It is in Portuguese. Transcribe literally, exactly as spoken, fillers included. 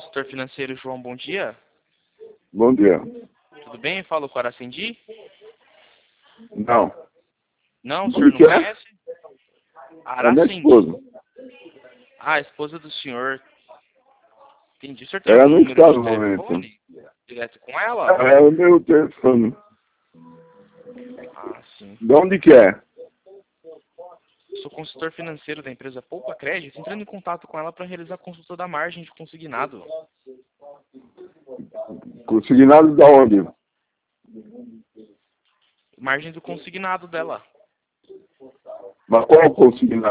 consultor financeiro João, bom dia. Bom dia. Tudo bem? Falo com o Aracendi? Não. Não, o Onde senhor não que é? conhece? É minha Aracendi. esposa. Ah, a esposa do senhor. Entendi. O senhor tem Ela algum não número está de no momento. telefone direto com ela? É o meu telefone. Ah, sim. De onde que é? Sou consultor financeiro da empresa Poupa Crédito, entrando em contato com ela para realizar a consulta da margem de consignado. Consignado da onde? Margem do consignado dela. Mas qual consignado?